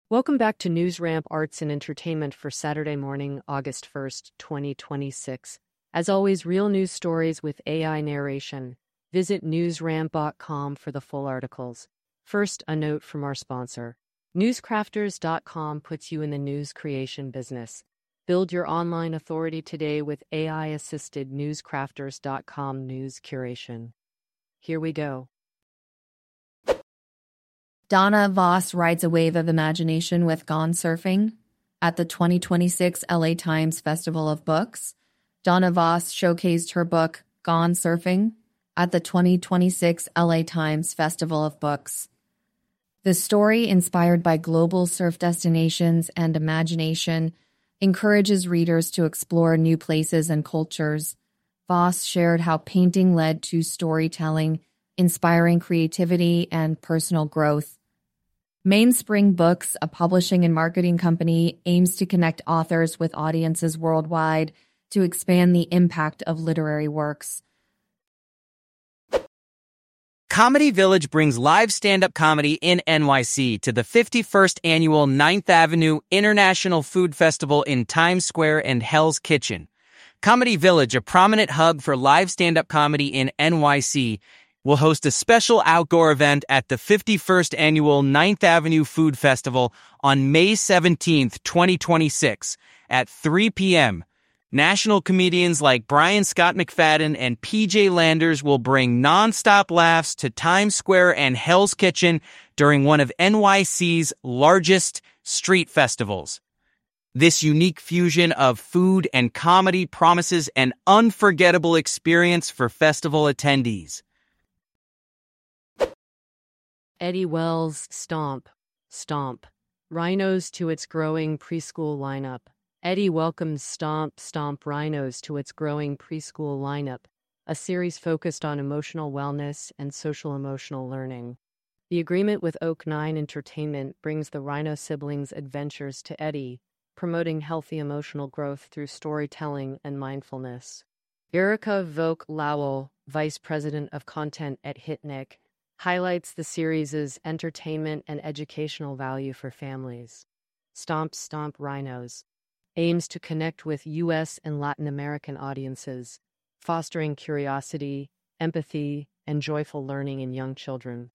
Welcome back to NewsRamp Arts and Entertainment for Saturday morning, August 1st, 2026. As always, real news stories with AI narration. Visit newsramp.com for the full articles. First, a note from our sponsor. Newscrafters.com puts you in the news creation business. Build your online authority today with AI-assisted newscrafters.com news curation. Here we go. Donna Voss rides a wave of imagination with Gone Surfing. At the 2026 LA Times Festival of Books, Donna Voss showcased her book, Gone Surfing, at the 2026 LA Times Festival of Books. The story, inspired by global surf destinations and imagination, encourages readers to explore new places and cultures. Voss shared how painting led to storytelling, inspiring creativity and personal growth. Mainspring Books, a publishing and marketing company, aims to connect authors with audiences worldwide to expand the impact of literary works. Comedy Village brings live stand-up comedy in NYC to the 51st annual 9th Avenue International Food Festival in Times Square and Hell's Kitchen. Comedy Village, a prominent hub for live stand-up comedy in NYC, will host a special outdoor event at the 51st annual 9th Avenue Food Festival on May 17, 2026 at 3 p.m. National comedians like Brian Scott McFadden and PJ Landers will bring non-stop laughs to Times Square and Hell's Kitchen during one of NYC's largest street festivals. This unique fusion of food and comedy promises an unforgettable experience for festival attendees. Eddie Wells' Stomp. Rhinos to its growing preschool lineup. Eddie welcomes Stomp Rhinos to its growing preschool lineup, a series focused on emotional wellness and social-emotional learning. The agreement with Oak Nine Entertainment brings the Rhino siblings' adventures to Eddie, promoting healthy emotional growth through storytelling and mindfulness. Erica Voke Lowell, Vice President of Content at Hitnik, highlights the series' entertainment and educational value for families. Stomp Rhinos aims to connect with U.S. and Latin American audiences, fostering curiosity, empathy, and joyful learning in young children.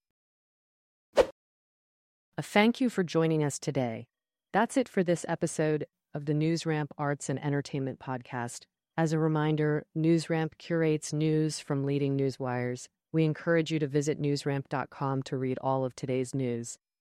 A thank you for joining us today. That's it for this episode of the NewsRamp Arts and Entertainment Podcast. As a reminder, NewsRamp curates news from leading newswires. We encourage you to visit newsramp.com to read all of today's news.